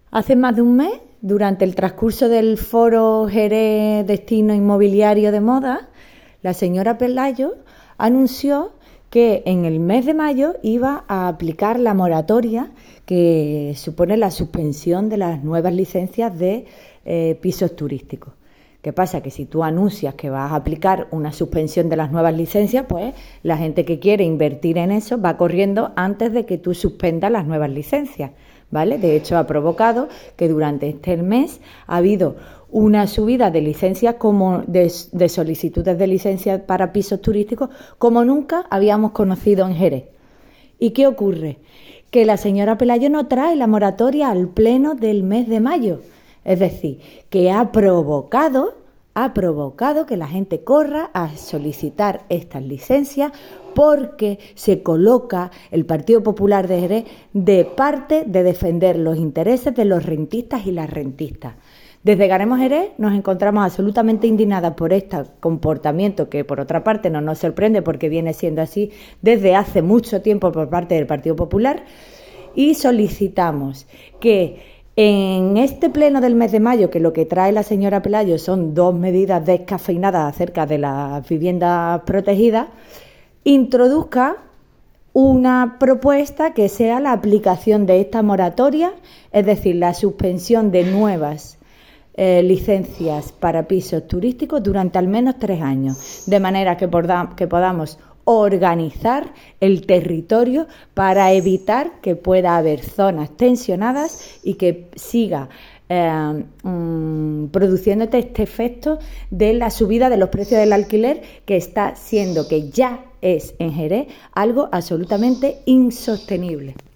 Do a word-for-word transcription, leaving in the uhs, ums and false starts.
Hace más de un mes, durante el transcurso del foro Jerez Destino Inmobiliario de Moda, la señora Pelayo anunció que en el mes de mayo iba a aplicar la moratoria que supone la suspensión de las nuevas licencias de eh, pisos turísticos. ¿Qué pasa? Que si tú anuncias que vas a aplicar una suspensión de las nuevas licencias, pues la gente que quiere invertir en eso va corriendo antes de que tú suspendas las nuevas licencias, ¿vale? De hecho, ha provocado que durante este mes ha habido una subida de licencias como de, de solicitudes de licencias para pisos turísticos como nunca habíamos conocido en Jerez. ¿Y qué ocurre? Que la señora Pelayo no trae la moratoria al pleno del mes de mayo. Es decir, que ha provocado, ha provocado que la gente corra a solicitar estas licencias porque se coloca el Partido Popular de Jerez de parte de defender los intereses de los rentistas y las rentistas. Desde Ganemos Jerez nos encontramos absolutamente indignadas por este comportamiento que, por otra parte, no nos sorprende porque viene siendo así desde hace mucho tiempo por parte del Partido Popular, y solicitamos que en este pleno del mes de mayo, que lo que trae la señora Pelayo son dos medidas descafeinadas acerca de las viviendas protegidas, introduzca una propuesta que sea la aplicación de esta moratoria, es decir, la suspensión de nuevas eh, licencias para pisos turísticos durante al menos tres años, de manera que, poda- que podamos organizar el territorio para evitar que pueda haber zonas tensionadas y que siga eh, um, produciéndote este efecto de la subida de los precios del alquiler, que está siendo, que ya es en Jerez, algo absolutamente insostenible.